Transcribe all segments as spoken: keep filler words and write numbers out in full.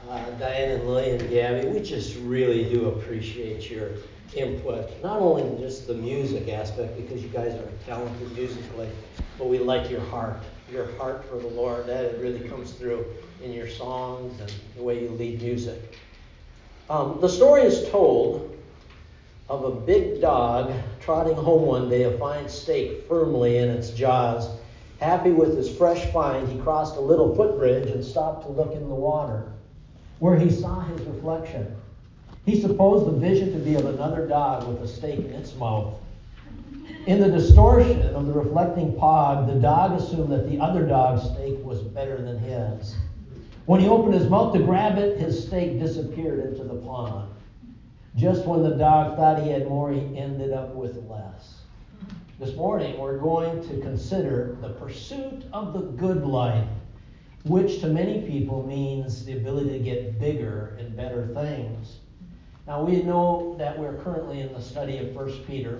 Uh, Diane and Lily and Gabby, we just really do appreciate your input. Not only just the music aspect, because you guys are talented musically, but we like your heart. Your heart for the Lord, that it really comes through in your songs and the way you lead music. Um, the story is told of a big dog trotting home one day, a fine steak firmly in its jaws. Happy with his fresh find, he crossed a little footbridge and stopped to look in the water, where he saw his reflection. He supposed the vision to be of another dog with a steak in its mouth. In the distortion of the reflecting pond, the dog assumed that the other dog's steak was better than his. When he opened his mouth to grab it, his steak disappeared into the pond. Just when the dog thought he had more, he ended up with less. This morning, we're going to consider the pursuit of the good life, which to many people means the ability to get bigger and better things. Now, we know that we're currently in the study of First Peter.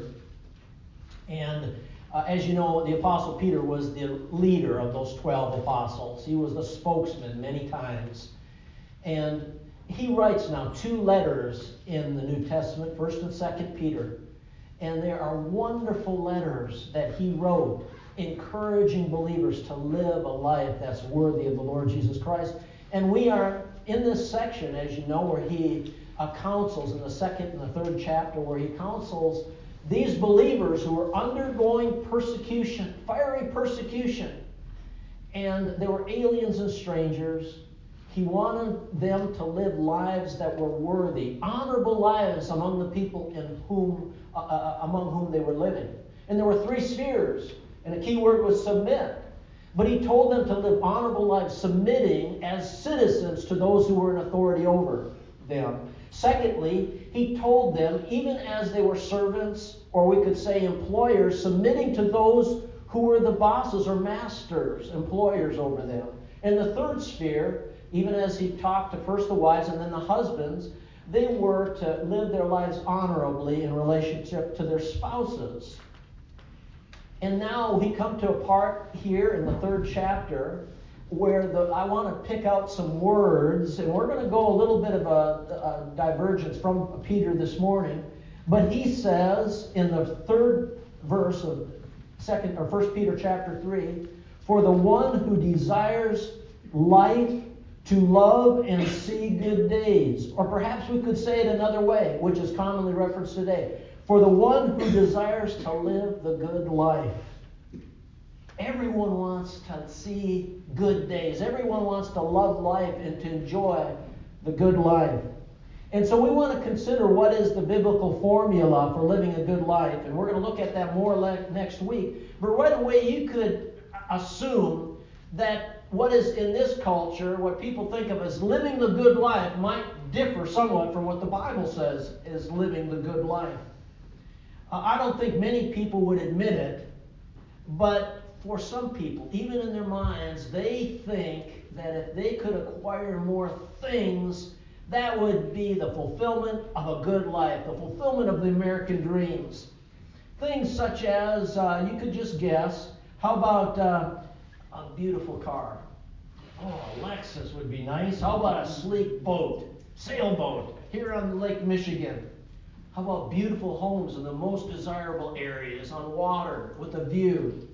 And uh, as you know, the Apostle Peter was the leader of those twelve apostles. He was the spokesman many times. And he writes now two letters in the New Testament, First and Second Peter. And there are wonderful letters that he wrote, encouraging believers to live a life that's worthy of the Lord Jesus Christ. And we are in this section, as you know, where he uh, counsels in the second and the third chapter, where he counsels these believers who are undergoing persecution, fiery persecution. And they were aliens and strangers. He wanted them to live lives that were worthy, honorable lives among the people in whom, uh, uh, among whom they were living. And there were three spheres, and the key word was submit. But he told them to live honorable lives, submitting as citizens to those who were in authority over them. Secondly, he told them, even as they were servants, or we could say employers, submitting to those who were the bosses or masters, employers over them. In the third sphere, even as he talked to first the wives and then the husbands, they were to live their lives honorably in relationship to their spouses. And now we come to a part here in the third chapter where the, I want to pick out some words, and we're going to go a little bit of a, a divergence from Peter this morning. But he says in the third verse of second or First Peter chapter three, for the one who desires life to love and see good days. Or perhaps we could say it another way, which is commonly referenced today. For the one who desires to live the good life. Everyone wants to see good days. Everyone wants to love life and to enjoy the good life. And so we want to consider what is the biblical formula for living a good life. And we're going to look at that more le- next week. But right away you could assume that what is in this culture, what people think of as living the good life, might differ somewhat from what the Bible says is living the good life. Uh, I don't think many people would admit it, but for some people, even in their minds, they think that if they could acquire more things, that would be the fulfillment of a good life, the fulfillment of the American dreams. Things such as, uh, you could just guess, how about uh, a beautiful car? Oh, a Lexus would be nice. How about a sleek boat, sailboat, here on Lake Michigan? How about beautiful homes in the most desirable areas on water with a view?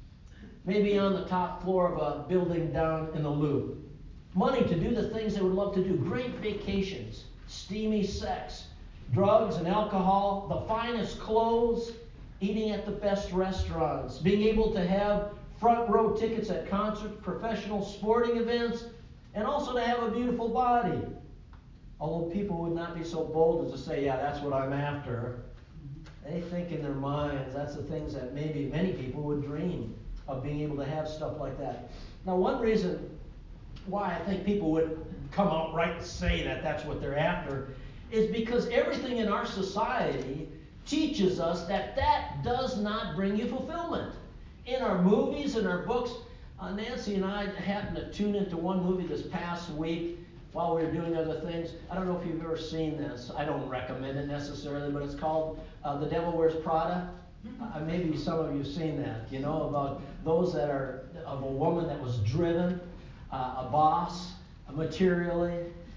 Maybe on the top floor of a building down in the Loop. Money to do the things they would love to do. Great vacations, steamy sex, drugs and alcohol, the finest clothes, eating at the best restaurants, being able to have front row tickets at concerts, professional sporting events, and also to have a beautiful body. Although people would not be so bold as to say, yeah, that's what I'm after. They think in their minds that's the things that maybe many people would dream of, being able to have stuff like that. Now, one reason why I think people would come out right and say that that's what they're after is because everything in our society teaches us that that does not bring you fulfillment. In our movies, in our books, uh, Nancy and I happened to tune into one movie this past week while we were doing other things. I don't know if you've ever seen this. I don't recommend it necessarily, but it's called uh, The Devil Wears Prada. Uh, maybe some of you have seen that, you know, about those that are of a woman that was driven, uh, a boss, uh, materially,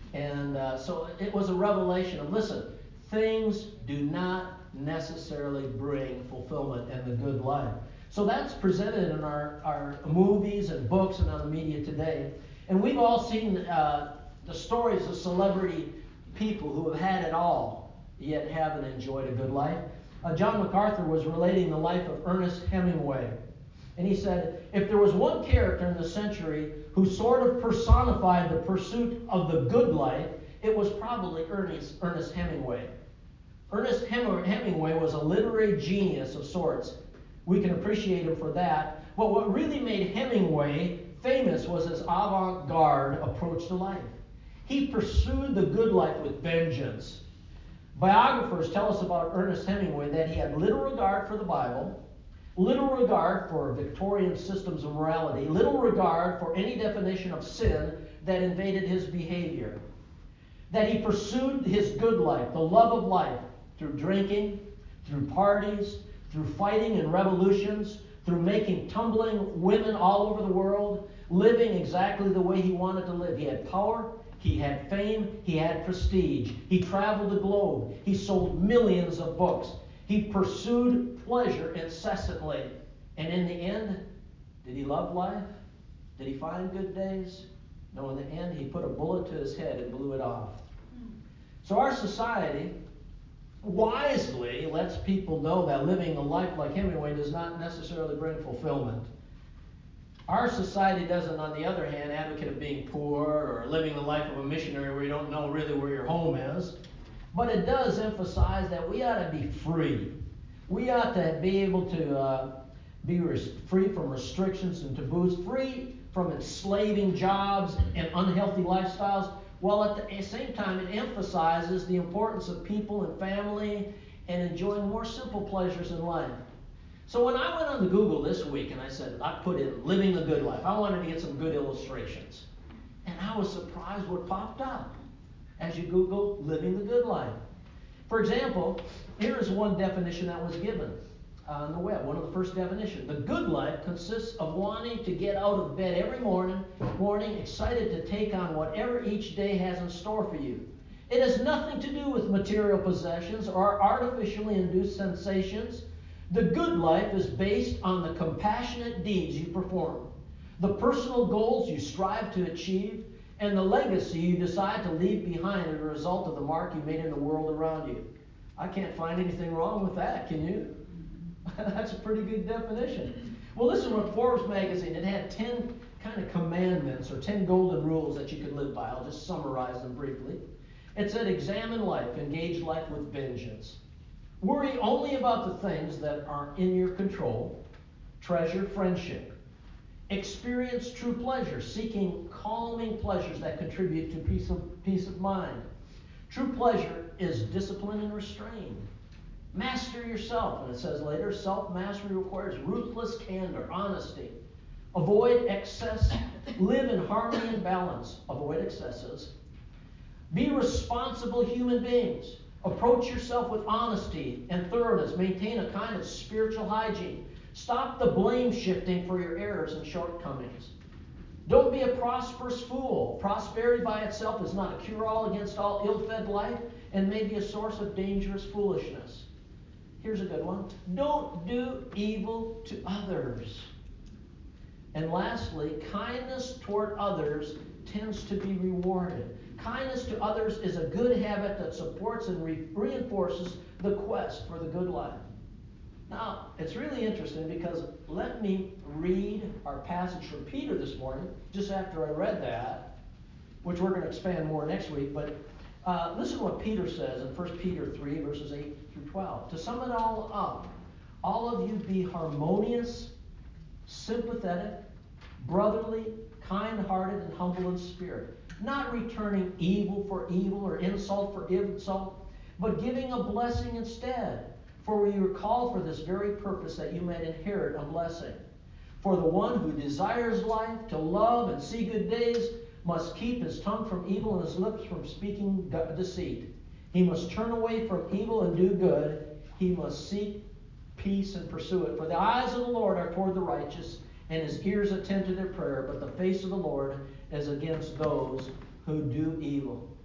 And uh, so it was a revelation of, listen, things do not necessarily bring fulfillment and the good life. So that's presented in our, our movies and books and on the media today. And we've all seen uh, the stories of celebrity people who have had it all, yet haven't enjoyed a good life. Uh, John MacArthur was relating the life of Ernest Hemingway. And he said, if there was one character in the century who sort of personified the pursuit of the good life, it was probably Ernest, Ernest Hemingway. Ernest Hemingway was a literary genius of sorts. We can appreciate him for that. But what really made Hemingway famous was his avant-garde approach to life. He pursued the good life with vengeance. Biographers tell us about Ernest Hemingway that he had little regard for the Bible, little regard for Victorian systems of morality, little regard for any definition of sin that invaded his behavior. That he pursued his good life, the love of life, through drinking, through parties, through fighting and revolutions, through making tumbling women all over the world, living exactly the way he wanted to live. He had power, he had fame, he had prestige. He traveled the globe. He sold millions of books. He pursued pleasure incessantly. And in the end, did he love life? Did he find good days? No, in the end, he put a bullet to his head and blew it off. So our society wisely lets people know that living a life like Hemingway does not necessarily bring fulfillment. Our society doesn't, on the other hand, advocate of being poor or living the life of a missionary where you don't know really where your home is. But it does emphasize that we ought to be free. We ought to be able to uh, be res- free from restrictions and taboos, free from enslaving jobs and unhealthy lifestyles, while at the same time it emphasizes the importance of people and family and enjoying more simple pleasures in life. So when I went on to Google this week and I said, I put in living the good life, I wanted to get some good illustrations. And I was surprised what popped up as you Google living the good life. For example, here is one definition that was given on the web, one of the first definitions. The good life consists of wanting to get out of bed every morning, morning excited to take on whatever each day has in store for you. It has nothing to do with material possessions or artificially induced sensations. The good life is based on the compassionate deeds you perform, the personal goals you strive to achieve, and the legacy you decide to leave behind as a result of the mark you made in the world around you. I can't find anything wrong with that, can you? That's a pretty good definition. Well, listen to Forbes magazine. It had ten kind of commandments or ten golden rules that you could live by. I'll just summarize them briefly. It said, examine life, engage life with vengeance. Worry only about the things that are in your control. Treasure friendship. Experience true pleasure, seeking calming pleasures that contribute to peace of, peace of mind. True pleasure is discipline and restraint. Master yourself, and it says later, self-mastery requires ruthless candor, honesty. Avoid excess, live in harmony and balance. Avoid excesses. Be responsible human beings. Approach yourself with honesty and thoroughness. Maintain a kind of spiritual hygiene. Stop the blame shifting for your errors and shortcomings. Don't be a prosperous fool. Prosperity by itself is not a cure-all against all ill-fed life and may be a source of dangerous foolishness. Here's a good one. Don't do evil to others. And lastly, kindness toward others tends to be rewarded. Kindness to others is a good habit that supports and re- reinforces the quest for the good life. Now, it's really interesting because let me read our passage from Peter this morning, just after I read that, which we're going to expand more next week. But uh, listen to what Peter says in First Peter three, verses eight through twelve. To sum it all up, all of you be harmonious, sympathetic, brotherly, kind-hearted, and humble in spirit, not returning evil for evil or insult for insult, but giving a blessing instead. For we were called for this very purpose, that you might inherit a blessing. For the one who desires life, to love and see good days, must keep his tongue from evil and his lips from speaking deceit. He must turn away from evil and do good. He must seek peace and pursue it. For the eyes of the Lord are toward the righteous, and his ears attend to their prayer, but the face of the Lord is against those who do evil.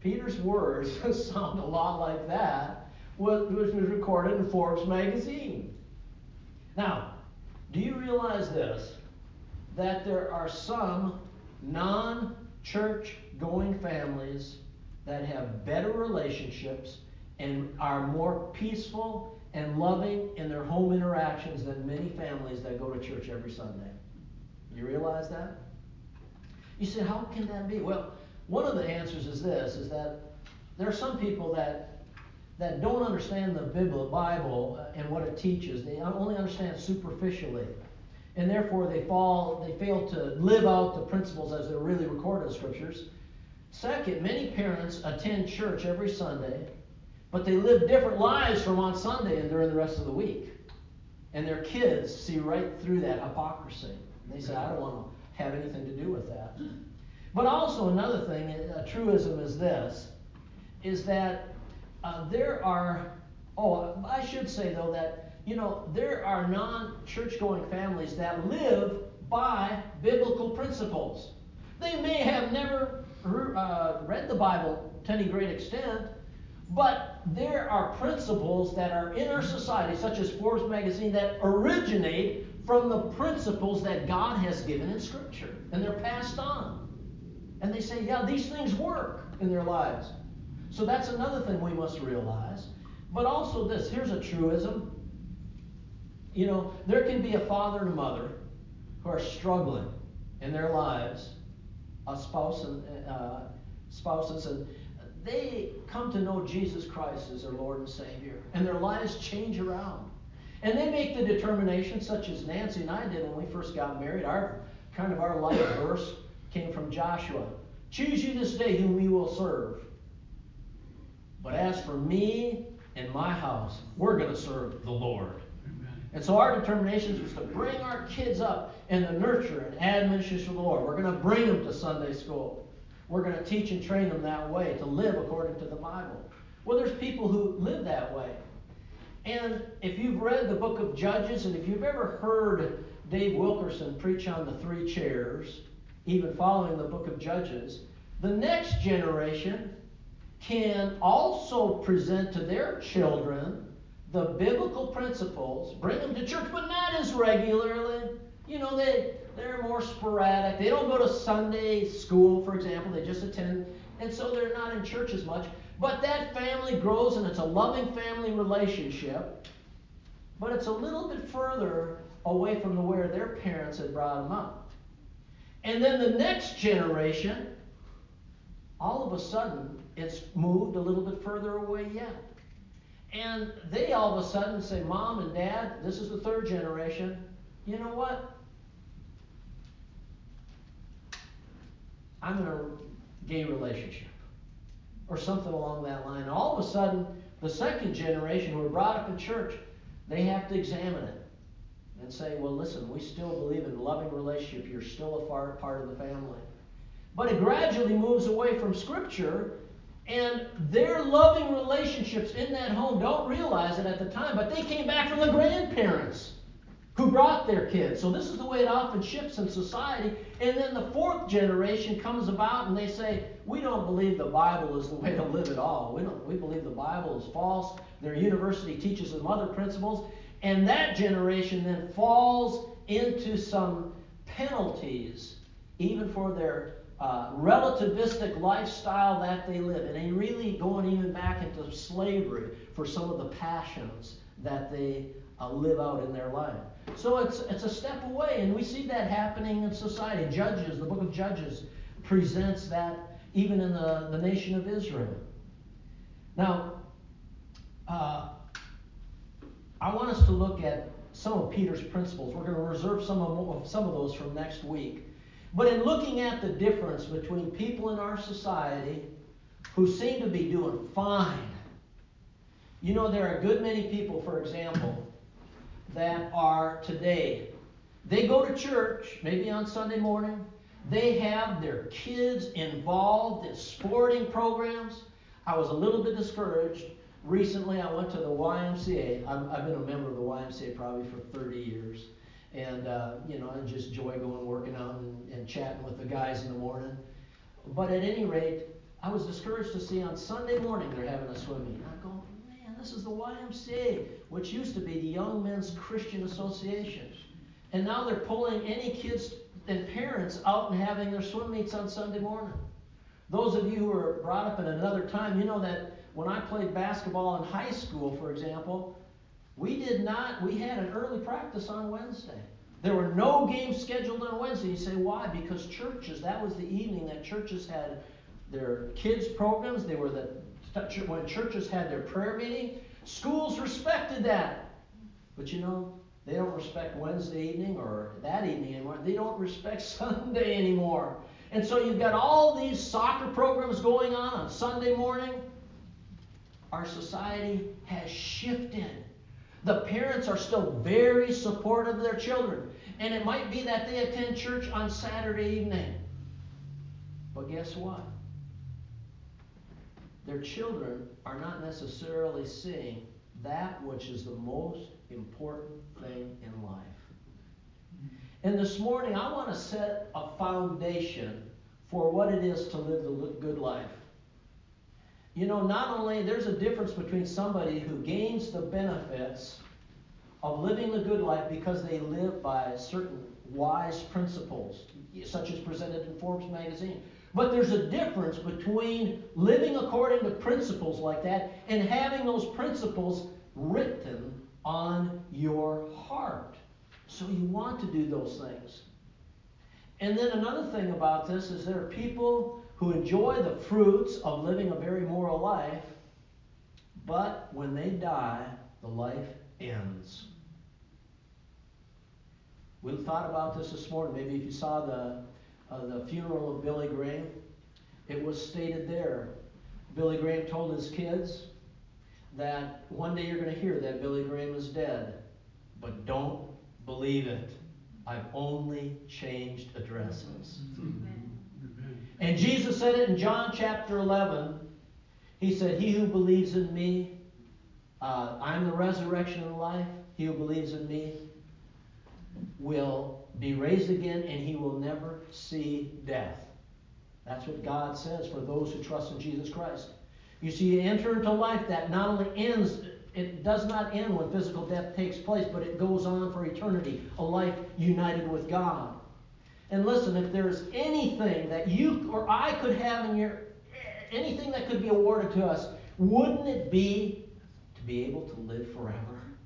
Peter's words sound a lot like that, which was recorded in Forbes magazine. Now, do you realize this? That there are some non-church going families that have better relationships and are more peaceful and loving in their home interactions than many families that go to church every Sunday. You realize that? You say, how can that be? Well, one of the answers is this, is that there are some people that that don't understand the Bible and what it teaches. They only understand superficially. And therefore they fall, they fail to live out the principles as they're really recorded in the Scriptures. Second, many parents attend church every Sunday, but they live different lives from on Sunday and during the rest of the week. And their kids see right through that hypocrisy. And they say, I don't want to have anything to do with that. But also another thing, a truism is this, is that uh, there are, oh, I should say though that, you know, there are non-church going families that live by biblical principles. They may have never uh, read the Bible to any great extent, but there are principles that are in our society, such as Forbes magazine, that originate from the principles that God has given in Scripture, and they're passed on. And they say, yeah, these things work in their lives. So that's another thing we must realize. But also this, here's a truism. You know, there can be a father and a mother who are struggling in their lives, a spouse and uh, spouses, and they come to know Jesus Christ as their Lord and Savior, and their lives change around. And they make the determination, such as Nancy and I did when we first got married. Our kind of our life verse came from Joshua. Choose you this day whom we will serve. But as for me and my house, we're going to serve the Lord. Amen. And so our determination was to bring our kids up in the nurture and admonition of the Lord. We're going to bring them to Sunday school. We're going to teach and train them that way, to live according to the Bible. Well, there's people who live that way. And if you've read the book of Judges, and if you've ever heard Dave Wilkerson preach on the three chairs, even following the book of Judges, the next generation can also present to their children the biblical principles, bring them to church, but not as regularly. You know, they, they're more sporadic. They don't go to Sunday school, for example. They just attend, and so they're not in church as much. But that family grows, and it's a loving family relationship, but it's a little bit further away from the where their parents had brought them up. And then the next generation, all of a sudden, it's moved a little bit further away yet. And they all of a sudden say, Mom and Dad, this is the third generation, you know what? I'm in a gay relationship. Or something along that line. And all of a sudden, the second generation who were brought up in church, they have to examine it and say, well, listen, we still believe in loving relationship. You're still a far part of the family. But it gradually moves away from Scripture, and their loving relationships in that home don't realize it at the time, but they came back from the grandparents who brought their kids. So this is the way it often shifts in society. And then the fourth generation comes about and they say, we don't believe the Bible is the way to live at all. We don't. We believe the Bible is false. Their university teaches them other principles. And that generation then falls into some penalties, even for their uh, relativistic lifestyle that they live. And they really going even back into slavery for some of the passions that they uh, live out in their life. So it's it's a step away, and we see that happening in society. Judges, the book of Judges, presents that even in the, the nation of Israel. Now, uh, I want us to look at some of Peter's principles. We're going to reserve some of, some of those from next week. But in looking at the difference between people in our society who seem to be doing fine, you know, there are a good many people, for example, that are today, they go to church, maybe on Sunday morning. They have their kids involved in sporting programs. I was a little bit discouraged. Recently, I went to the Y M C A. I've, I've been a member of the Y M C A probably for thirty years. And, uh, you know, I just enjoy going working out and, and chatting with the guys in the morning. But at any rate, I was discouraged to see on Sunday morning they're having a swim meet. I go, man, this is the Y M C A, which used to be the Young Men's Christian Association. And now they're pulling any kids and parents out and having their swim meets on Sunday morning. Those of you who were brought up in another time, you know that when I played basketball in high school, for example, we did not, we had an early practice on Wednesday. There were no games scheduled on Wednesday. You say, why? Because churches, that was the evening that churches had their kids' programs. They were the, when churches had their prayer meeting, schools respected that. But you know, they don't respect Wednesday evening or that evening anymore. They don't respect Sunday anymore. And so you've got all these soccer programs going on on Sunday morning. Our society has shifted. The parents are still very supportive of their children. And it might be that they attend church on Saturday evening. But guess what? Their children are not necessarily seeing that which is the most important thing in life. And this morning, I want to set a foundation for what it is to live the good life. You know, not only, there's a difference between somebody who gains the benefits of living the good life because they live by certain wise principles, such as presented in Forbes magazine. But there's a difference between living according to principles like that and having those principles written on your heart. So you want to do those things. And then another thing about this is there are people who enjoy the fruits of living a very moral life, but when they die, the life ends. We thought about this this morning. Maybe if you saw the uh, the funeral of Billy Graham, it was stated there. Billy Graham told his kids that one day you're going to hear that Billy Graham is dead, but don't believe it. I've only changed addresses. Amen. And Jesus said it in John chapter eleven. He said, he who believes in me, uh, I'm the resurrection and life. He who believes in me will be raised again, and he will never see death. That's what God says for those who trust in Jesus Christ. You see, you enter into life that not only ends, it does not end when physical death takes place, but it goes on for eternity, a life united with God. And listen, if there's anything that you or I could have in your, anything that could be awarded to us, wouldn't it be to be able to live forever?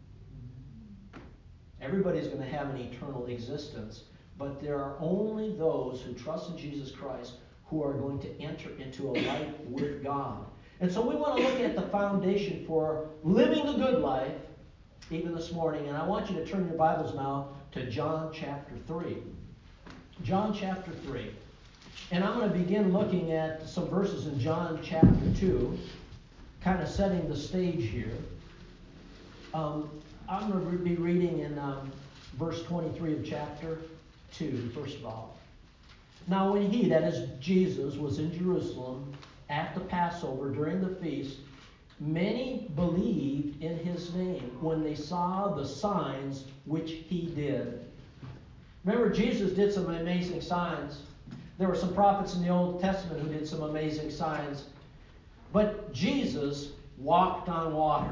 Everybody's going to have an eternal existence, but there are only those who trust in Jesus Christ who are going to enter into a life with God. And so we want to look at the foundation for living the good life, even this morning. And I want you to turn your Bibles now to John chapter three. John chapter three. And I'm going to begin looking at some verses in John chapter two, kind of setting the stage here. Um, I'm going to be reading in um, verse twenty-three of chapter two, first of all. Now when he, that is Jesus, was in Jerusalem at the Passover during the feast, many believed in his name when they saw the signs which he did. Remember, Jesus did some amazing signs. There were some prophets in the Old Testament who did some amazing signs. But Jesus walked on water.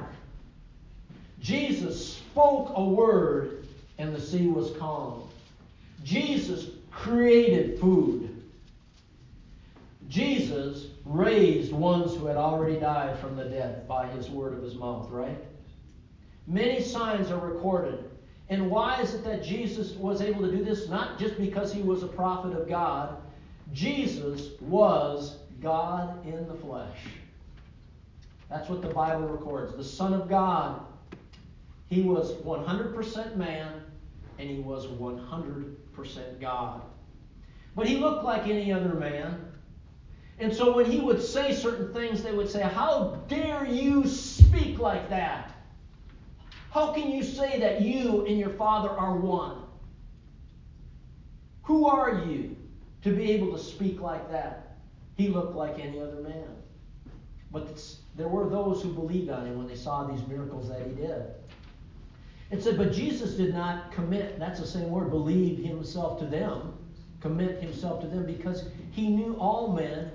Jesus spoke a word and the sea was calm. Jesus created food. Jesus raised ones who had already died from the dead by his word of his mouth, right? Many signs are recorded. And why is it that Jesus was able to do this? Not just because he was a prophet of God. Jesus was God in the flesh. That's what the Bible records. The Son of God. He was one hundred percent man and he was one hundred percent God. But he looked like any other man. And so when he would say certain things, they would say, "How dare you speak like that? How can you say that you and your Father are one? Who are you to be able to speak like that?" He looked like any other man. But there were those who believed on him when they saw these miracles that he did. It said, but Jesus did not commit, that's the same word, believe himself to them, commit himself to them, because he knew all men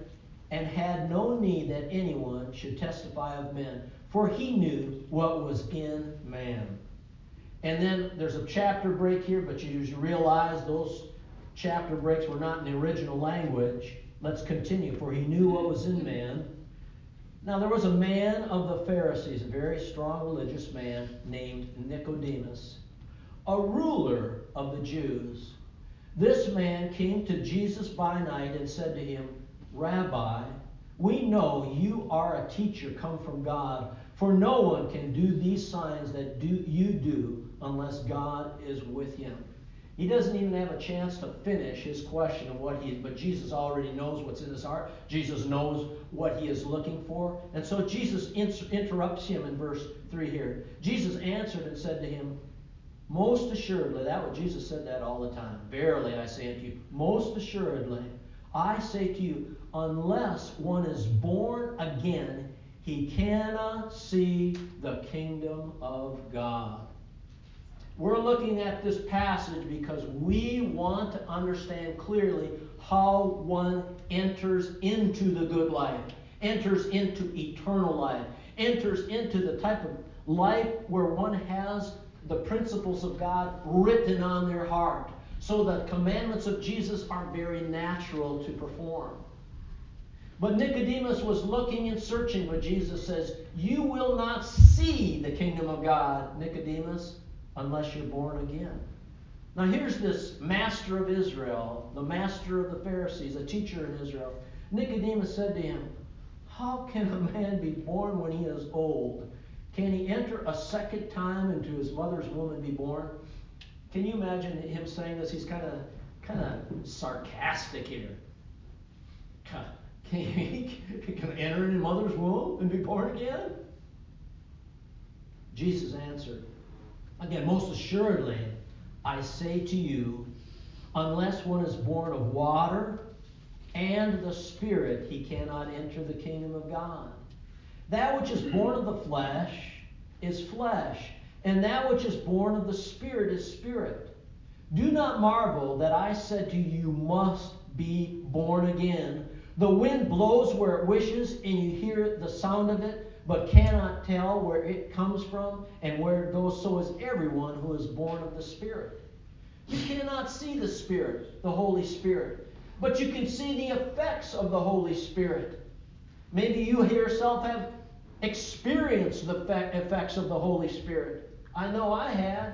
and had no need that anyone should testify of men, for he knew what was in man. And then there's a chapter break here, but you, you realize those chapter breaks were not in the original language. Let's continue. For he knew what was in man. Now there was a man of the Pharisees, a very strong religious man named Nicodemus, a ruler of the Jews. This man came to Jesus by night and said to him, Rabbi, we know you are a teacher come from God, for no one can do these signs that do you do unless God is with him. He doesn't even have a chance to finish his question of what he is, but Jesus already knows what's in his heart. Jesus knows what he is looking for. And so Jesus interrupts him in verse three here. Jesus answered and said to him, most assuredly, that what Jesus said that all the time. Verily I say unto you, most assuredly, I say to you, unless one is born again, he cannot see the kingdom of God. We're looking at this passage because we want to understand clearly how one enters into the good life, enters into eternal life, enters into the type of life where one has the principles of God written on their heart. So the commandments of Jesus are very natural to perform. But Nicodemus was looking and searching, but Jesus says, you will not see the kingdom of God, Nicodemus, unless you're born again. Now here's this master of Israel, the master of the Pharisees, a teacher in Israel. Nicodemus said to him, how can a man be born when he is old? Can he enter a second time into his mother's womb and be born? Can you imagine him saying this? He's kind of kind of sarcastic here. Can he can enter in his mother's womb and be born again? Jesus answered, again, most assuredly, I say to you, unless one is born of water and the Spirit, he cannot enter the kingdom of God. That which is born of the flesh is flesh, and that which is born of the Spirit is spirit. Do not marvel that I said to you, you must be born again. The wind blows where it wishes, and you hear the sound of it, but cannot tell where it comes from and where it goes. So is everyone who is born of the Spirit. You cannot see the Spirit, the Holy Spirit, but you can see the effects of the Holy Spirit. Maybe you yourself have experienced the effects of the Holy Spirit. I know I had.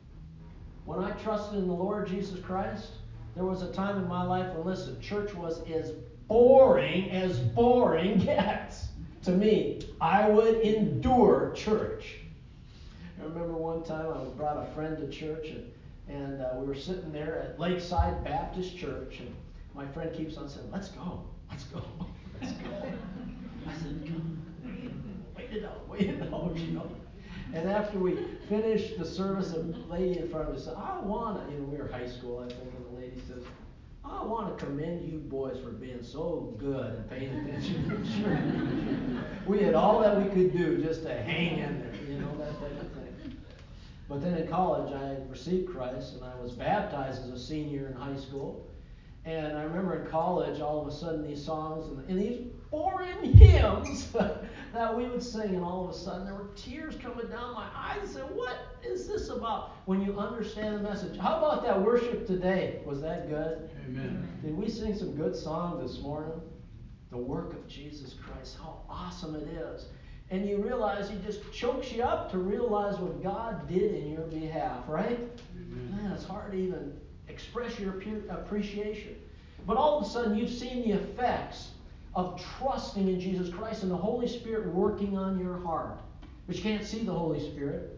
When I trusted in the Lord Jesus Christ, there was a time in my life when, listen, church was as boring as boring gets. To me, I would endure church. I remember one time I brought a friend to church, and, and uh, we were sitting there at Lakeside Baptist Church, and my friend keeps on saying, let's go, let's go, let's go. I said, come, wait it out, wait it out, you know. And after we finished the service, a lady in front of us said, I want to, you know, we were high school, I think, and the lady says, I want to commend you boys for being so good and paying attention to church. We had all that we could do just to hang in there, you know, that type of thing. But then in college, I received Christ, and I was baptized as a senior in high school. And I remember in college, all of a sudden, these songs and, and these boring hymns that we would sing, and all of a sudden, there were tears coming down my eyes. I said, what is this about? When you understand the message. How about that worship today? Was that good? Amen. Did we sing some good songs this morning? The work of Jesus Christ, how awesome it is. And you realize he just chokes you up to realize what God did in your behalf, right? Amen. Man, it's hard to even express your appreciation. But all of a sudden, you've seen the effects of trusting in Jesus Christ and the Holy Spirit working on your heart. But you can't see the Holy Spirit.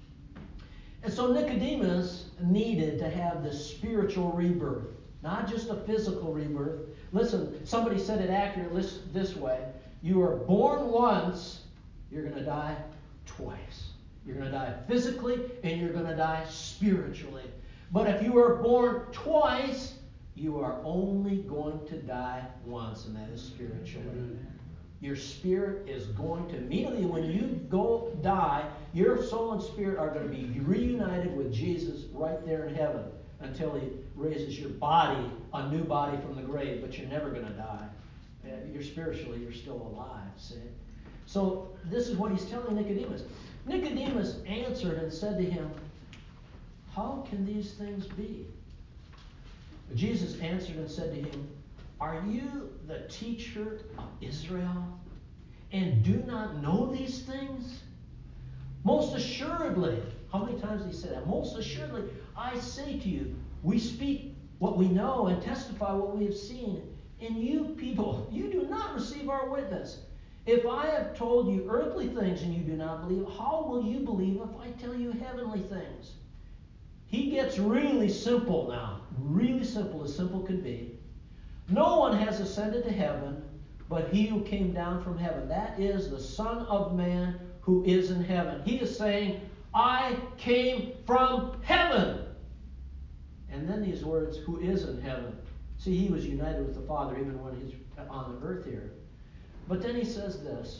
And so Nicodemus needed to have this spiritual rebirth, not just a physical rebirth. Listen, somebody said it accurately this way. You are born once, you're going to die twice. You're going to die physically, and you're going to die spiritually. But if you are born twice, you are only going to die once, and that is spiritually. Your spirit is going to, immediately when you go die, your soul and spirit are going to be reunited with Jesus right there in heaven until he raises your body, a new body from the grave, but you're never going to die. dead. You're spiritually, you're still alive, see? So this is what he's telling Nicodemus. Nicodemus answered and said to him, how can these things be? Jesus answered and said to him, are you the teacher of Israel, and do not know these things? Most assuredly, how many times did he say that? Most assuredly, I say to you, we speak what we know and testify what we have seen. And you people, you do not receive our witness. If I have told you earthly things and you do not believe, how will you believe if I tell you heavenly things? He gets really simple now. Really simple, as simple can be. No one has ascended to heaven but he who came down from heaven. That is the Son of Man who is in heaven. He is saying, I came from heaven. And then these words, who is in heaven. See, he was united with the Father even when he's on the earth here. But then he says this.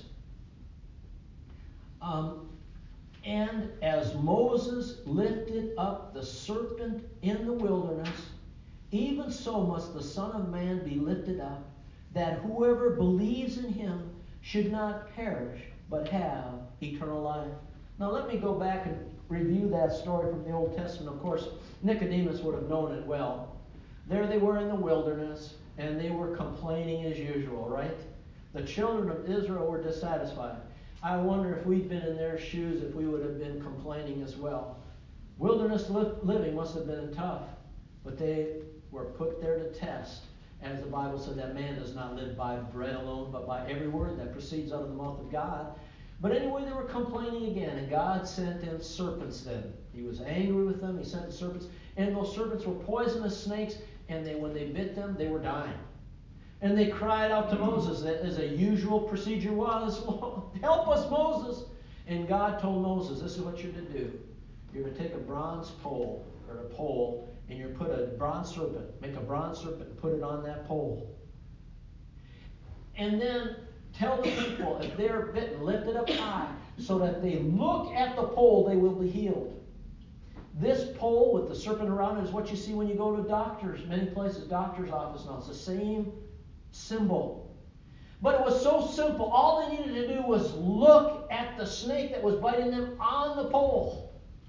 Um, and as Moses lifted up the serpent in the wilderness, even so must the Son of Man be lifted up, that whoever believes in him should not perish, but have eternal life. Now let me go back and review that story from the Old Testament. Of course, Nicodemus would have known it well. There they were in the wilderness, and they were complaining as usual, right? The children of Israel were dissatisfied. I wonder if we'd been in their shoes, if we would have been complaining as well. Wilderness li- living must have been tough, but they were put there to test. As the Bible said, that man does not live by bread alone, but by every word that proceeds out of the mouth of God. But anyway, they were complaining again, and God sent in serpents then. He was angry with them. He sent serpents, and those serpents were poisonous snakes, and they, when they bit them, they were dying. And they cried out to Moses, as a usual procedure was, help us, Moses. And God told Moses, this is what you're to do. You're to take a bronze pole, or a pole, and you put a bronze serpent, make a bronze serpent and put it on that pole. And then tell the people, if they're bitten, lift it up high, so that they look at the pole, they will be healed. This pole with the serpent around it is what you see when you go to doctors, many places, doctor's office now. It's the same symbol. But it was so simple. All they needed to do was look at the snake that was biting them on the pole.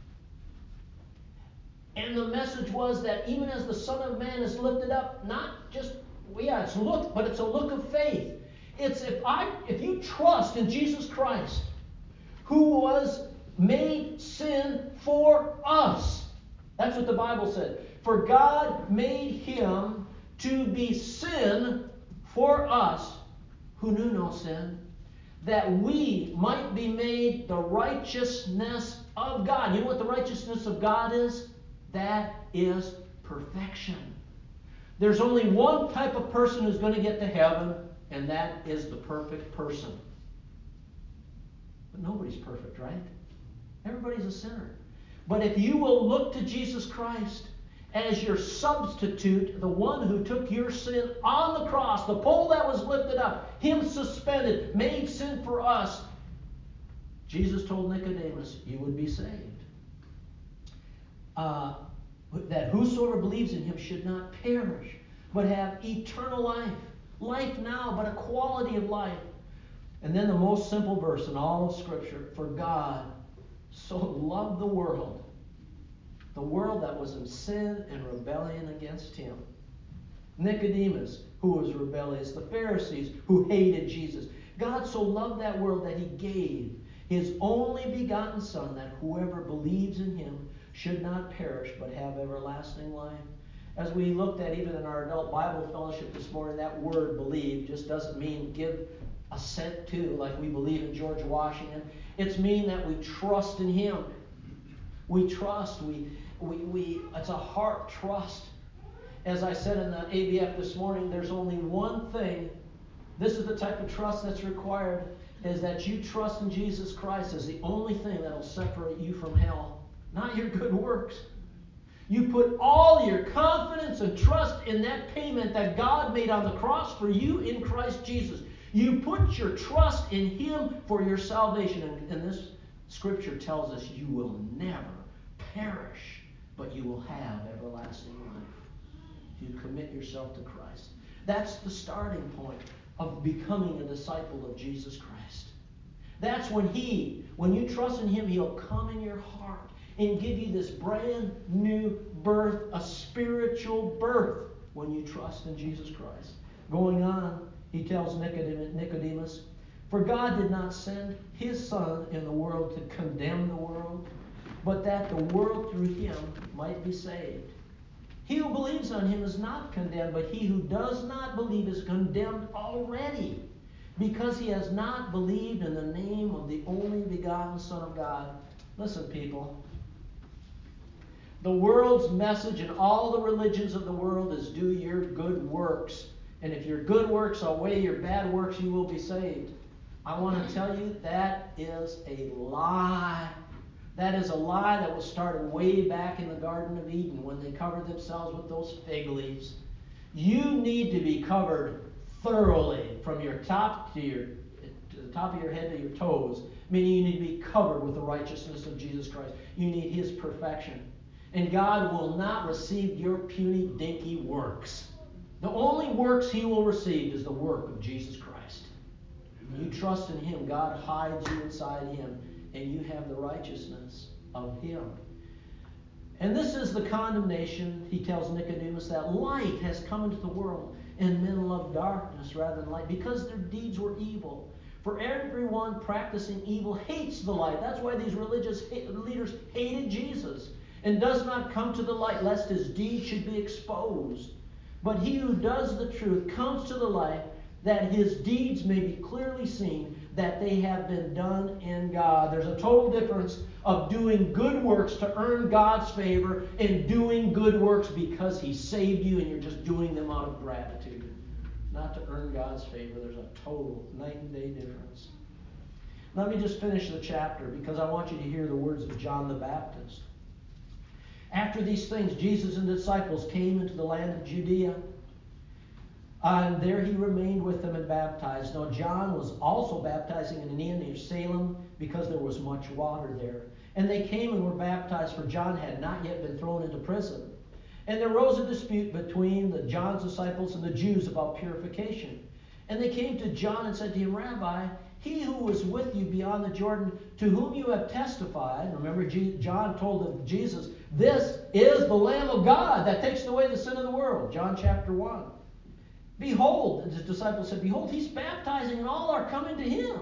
And the message was that even as the Son of Man is lifted up, not just, well, yeah, it's look, but it's a look of faith. It's if I, if you trust in Jesus Christ, who was made sin for us. That's what the Bible said. For God made him to be sin for us who knew no sin, that we might be made the righteousness of God. You know what the righteousness of God is? That is perfection. There's only one type of person who's going to get to heaven, and that is the perfect person. But nobody's perfect, right? Everybody's a sinner. But if you will look to Jesus Christ as your substitute, the one who took your sin on the cross, the pole that was lifted up, him suspended, made sin for us, Jesus told Nicodemus, you would be saved. Uh, that whosoever believes in him should not perish, but have eternal life. Life now, but a quality of life. And then the most simple verse in all of Scripture, for God so loved the world, the world that was in sin and rebellion against him. Nicodemus, who was rebellious, the Pharisees, who hated Jesus. God so loved that world that he gave his only begotten Son, that whoever believes in him should not perish, but have everlasting life. As we looked at even in our adult Bible fellowship this morning, that word believe just doesn't mean give assent to, like we believe in George Washington. It's mean that we trust in him. We trust. We, we, we, it's a heart trust. As I said in the A B F this morning, there's only one thing. This is the type of trust that's required, is that you trust in Jesus Christ as the only thing that will separate you from hell. Not your good works. You put all your confidence and trust in that payment that God made on the cross for you in Christ Jesus. You put your trust in him for your salvation. And, and this scripture tells us you will never perish, but you will have everlasting life. If you commit yourself to Christ. That's the starting point. of becoming a disciple of Jesus Christ. That's when He, when you trust in Him, He'll come in your heart and give you this brand new birth, a spiritual birth, when you trust in Jesus Christ. Going on, He tells Nicodemus, for God did not send His Son in the world to condemn the world, but that the world through Him might be saved. He who believes on Him is not condemned, but he who does not believe is condemned already, because he has not believed in the name of the only begotten Son of God. Listen, people. The world's message in all the religions of the world is do your good works. And if your good works outweigh your bad works, you will be saved. I want to tell you that is a lie. That is a lie that was started way back in the Garden of Eden when they covered themselves with those fig leaves. You need to be covered thoroughly from your top to your to the top of your head to your toes, meaning you need to be covered with the righteousness of Jesus Christ. You need His perfection. And God will not receive your puny, dinky works. The only works He will receive is the work of Jesus Christ. When you trust in Him, God hides you inside Him, and you have the righteousness of Him. And this is the condemnation, He tells Nicodemus, that light has come into the world, and men love darkness rather than light, because their deeds were evil. For everyone practicing evil hates the light. That's why these religious leaders hated Jesus, and does not come to the light, lest his deeds should be exposed. But he who does the truth comes to the light, that his deeds may be clearly seen, that they have been done in God. There's a total difference of doing good works to earn God's favor and doing good works because He saved you and you're just doing them out of gratitude. Not to earn God's favor. There's a total night and day difference. Let me just finish the chapter because I want you to hear the words of John the Baptist. After these things, Jesus and the disciples came into the land of Judea. And there he remained with them and baptized. Now John was also baptizing in an inn near Salem, because there was much water there. And they came and were baptized, for John had not yet been thrown into prison. And there arose a dispute between the John's disciples and the Jews about purification. And they came to John and said to him, Rabbi, he who was with you beyond the Jordan, to whom you have testified. Remember, John told Jesus, this is the Lamb of God that takes away the sin of the world. John chapter one. Behold, his disciples said, behold, he's baptizing and all are coming to him.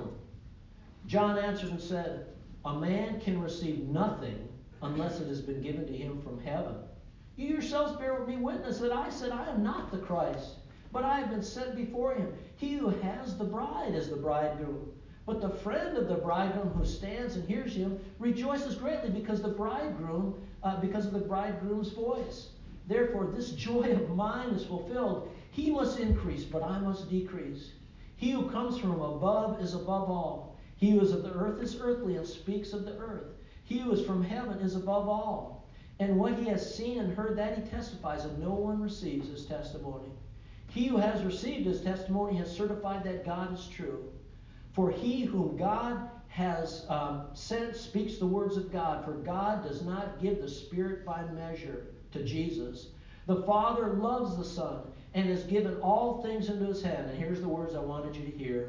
John answered and said, a man can receive nothing unless it has been given to him from heaven. You yourselves bear me witness that I said, I am not the Christ, but I have been sent before him. He who has the bride is the bridegroom. But the friend of the bridegroom who stands and hears him rejoices greatly because the bridegroom, uh, because of the bridegroom's voice. Therefore, this joy of mine is fulfilled. He must increase, but I must decrease. He who comes from above is above all. He who is of the earth is earthly and speaks of the earth. He who is from heaven is above all. And what he has seen and heard, that he testifies, and no one receives his testimony. He who has received his testimony has certified that God is true. For he whom God has um, sent speaks the words of God, for God does not give the Spirit by measure to Jesus. The Father loves the Son and has given all things into his hand. And here's the words I wanted you to hear.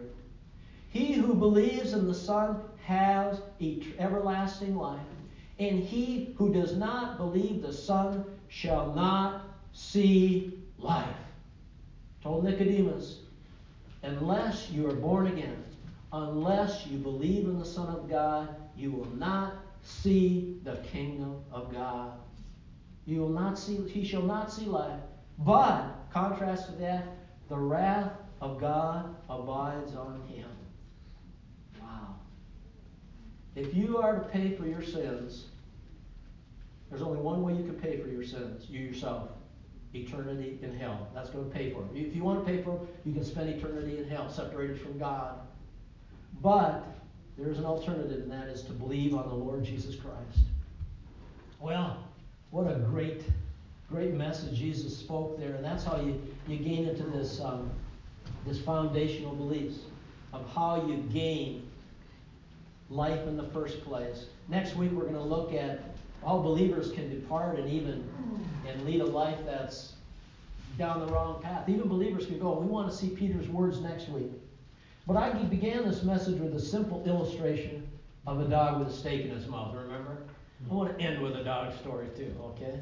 He who believes in the Son has everlasting life, and he who does not believe the Son shall not see life. Told Nicodemus, unless you are born again, unless you believe in the Son of God, you will not see the kingdom of God. You will not see, he shall not see life. But, contrast to that, the wrath of God abides on him. Wow. If you are to pay for your sins, there's only one way you can pay for your sins, you yourself. Eternity in hell. That's going to pay for them. If you want to pay for them, you can spend eternity in hell, separated from God. But there is an alternative, and that is to believe on the Lord Jesus Christ. Well, what a great, great message Jesus spoke there. And that's how you, you gain into this, um, this foundational beliefs of how you gain life in the first place. Next week, we're going to look at how believers can depart and even and lead a life that's down the wrong path. Even believers can go. We want to see Peter's words next week. But I began this message with a simple illustration of a dog with a steak in his mouth, remember? I want to end with a dog story too, okay?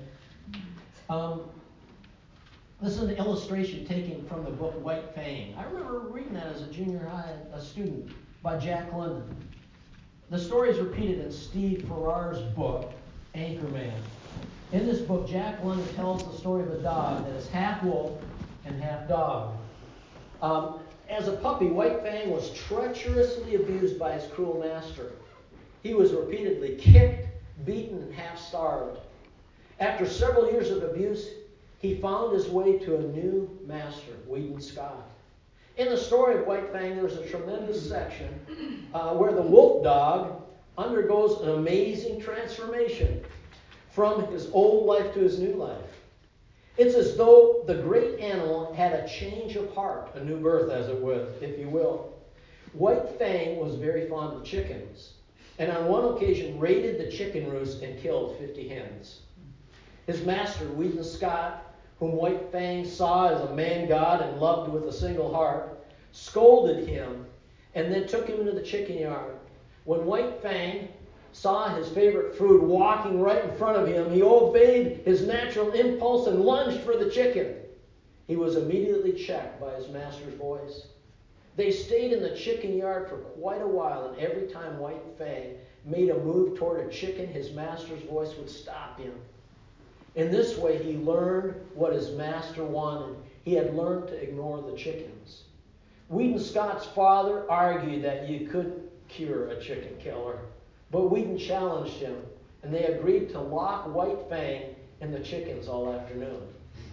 Um, this is an illustration taken from the book White Fang. I remember reading that as a junior high a student by Jack London. The story is repeated in Steve Farrar's book, Anchorman. In this book, Jack London tells the story of a dog that is half wolf and half dog. Um, as a puppy, White Fang was treacherously abused by his cruel master. He was repeatedly kicked, beaten, and half-starved. After several years of abuse, he found his way to a new master, Weedon Scott. In the story of White Fang, there's a tremendous section uh, where the wolf dog undergoes an amazing transformation from his old life to his new life. It's as though the great animal had a change of heart, a new birth, as it were, if you will. White Fang was very fond of chickens, and on one occasion raided the chicken roost and killed fifty hens. His master, Weedon Scott, whom White Fang saw as a man god and loved with a single heart, scolded him and then took him into the chicken yard. When White Fang saw his favorite food walking right in front of him, he obeyed his natural impulse and lunged for the chicken. He was immediately checked by his master's voice. They stayed in the chicken yard for quite a while, and every time White Fang made a move toward a chicken, his master's voice would stop him. In this way, he learned what his master wanted. He had learned to ignore the chickens. Weedon Scott's father argued that you couldn't cure a chicken killer, but Weedon challenged him, and they agreed to lock White Fang and the chickens all afternoon.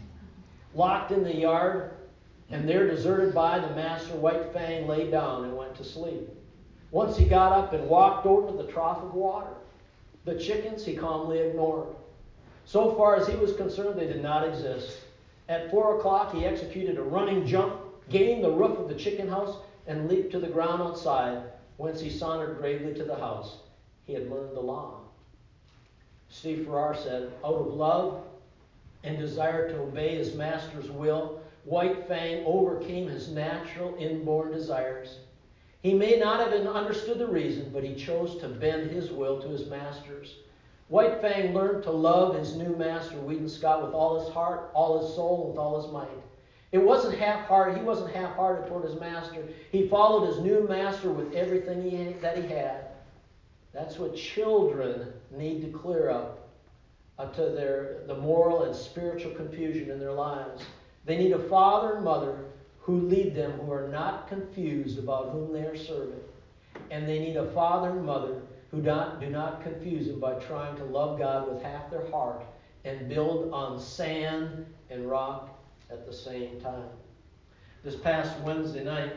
Locked in the yard, and there deserted by the master, White Fang lay down and went to sleep. Once he got up and walked over to the trough of water. The chickens he calmly ignored. So far as he was concerned, they did not exist. At four o'clock, he executed a running jump, gained the roof of the chicken house, and leaped to the ground outside, whence he sauntered gravely to the house. He had learned the law. Steve Farrar said, out of love and desire to obey his master's will, White Fang overcame his natural inborn desires. He may not have understood the reason, but he chose to bend his will to his master's. White Fang learned to love his new master, Weedon Scott, with all his heart, all his soul, and with all his might. It wasn't half-hearted. He wasn't half-hearted toward his master. He followed his new master with everything he, that he had. That's what children need to clear up uh, to their the moral and spiritual confusion in their lives. They need a father and mother who lead them, who are not confused about whom they are serving. And they need a father and mother who not, do not confuse them by trying to love God with half their heart and build on sand and rock at the same time. This past Wednesday night,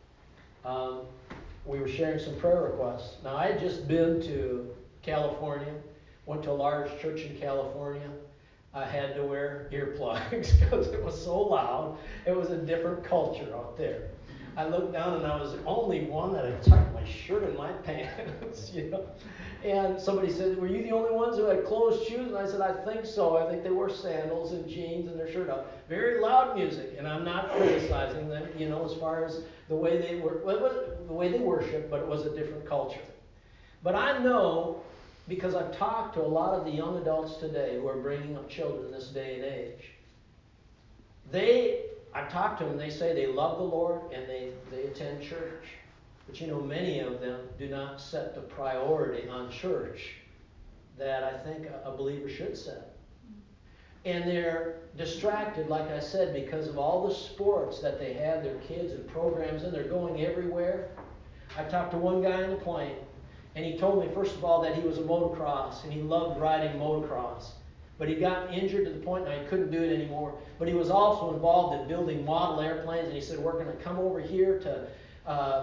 um, we were sharing some prayer requests. Now, I had just been to California, went to a large church in California. I had to wear earplugs because it was so loud. It was a different culture out there. I looked down and I was the only one that had tucked my shirt in my pants, you know. And somebody said, were you the only ones who had closed shoes? And I said, I think so. I think they wore sandals and jeans and their shirt up. Very loud music, and I'm not criticizing them, you know, as far as the way they were, well, it was the way they worship, but it was a different culture. But I know, because I've talked to a lot of the young adults today who are bringing up children this day and age, they, I've talked to them, they say they love the Lord and they, they attend church. But you know, many of them do not set the priority on church that I think a, a believer should set. And they're distracted, like I said, because of all the sports that they have their kids and programs in. They're going everywhere. I talked to one guy on the plane, and he told me, first of all, that he was a motocross, and he loved riding motocross. But he got injured to the point that he couldn't do it anymore. But he was also involved in building model airplanes, and he said, we're going to come over here to uh, uh,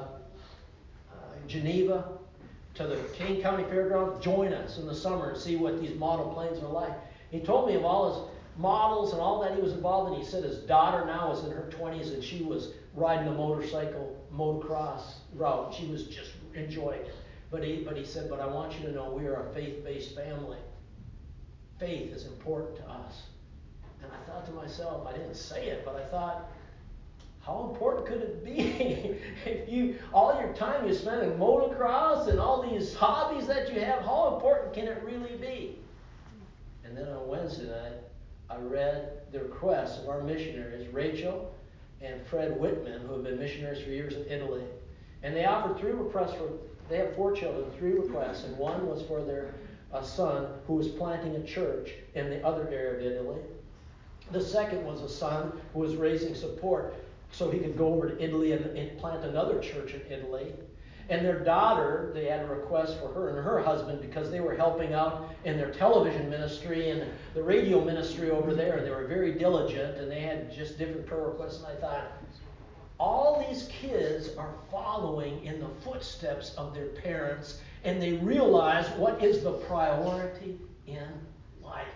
Geneva, to the Kane County Fairgrounds, join us in the summer and see what these model planes are like. He told me of all his models and all that he was involved in. He said his daughter now is in her twenties, and she was riding a motorcycle, motocross route. She was just enjoying it. But he, but he said, but I want you to know we are a faith-based family. Faith is important to us. And I thought to myself, I didn't say it, but I thought, how important could it be if you, all your time you spend in motocross and all these hobbies that you have, how important can it really be? And then on Wednesday night, I read the requests of our missionaries, Rachel and Fred Whitman, who have been missionaries for years in Italy. And they offered three requests for, they have four children, three requests, and one was for their uh, son who was planting a church in the other area of Italy. The second was a son who was raising support so he could go over to Italy and, and plant another church in Italy. And their daughter, they had a request for her and her husband because they were helping out in their television ministry and the radio ministry over there, and they were very diligent, and they had just different prayer requests. And I thought, all these kids are following in the footsteps of their parents, and they realize what is the priority in life.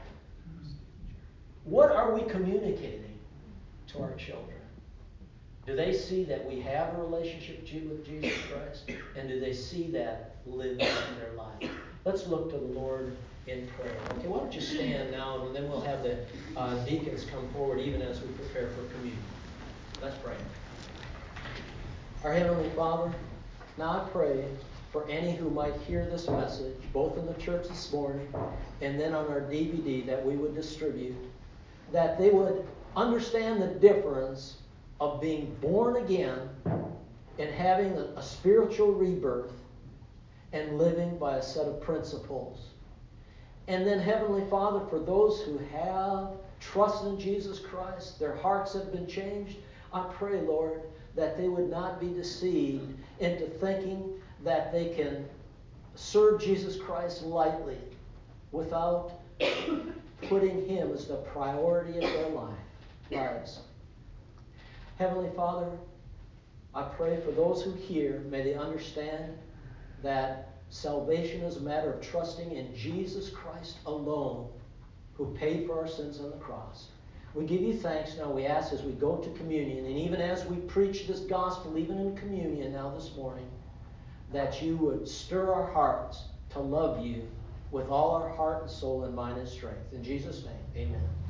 What are we communicating to our children? Do they see that we have a relationship with Jesus Christ? And do they see that lived in their life? Let's look to the Lord in prayer. Okay, why don't you stand now, and then we'll have the uh, deacons come forward even as we prepare for communion. Let's pray. Our Heavenly Father, now I pray for any who might hear this message, both in the church this morning and then on our D V D that we would distribute, that they would understand the difference of being born again and having a, a spiritual rebirth and living by a set of principles. And then, Heavenly Father, for those who have trusted in Jesus Christ, their hearts have been changed, I pray, Lord, that they would not be deceived into thinking that they can serve Jesus Christ lightly without putting Him as the priority of their life, lives. Heavenly Father, I pray for those who hear, may they understand that salvation is a matter of trusting in Jesus Christ alone, who paid for our sins on the cross. We give you thanks now. We ask as we go to communion, and even as we preach this gospel, even in communion now this morning, that you would stir our hearts to love you with all our heart and soul and mind and strength. In Jesus' name, amen.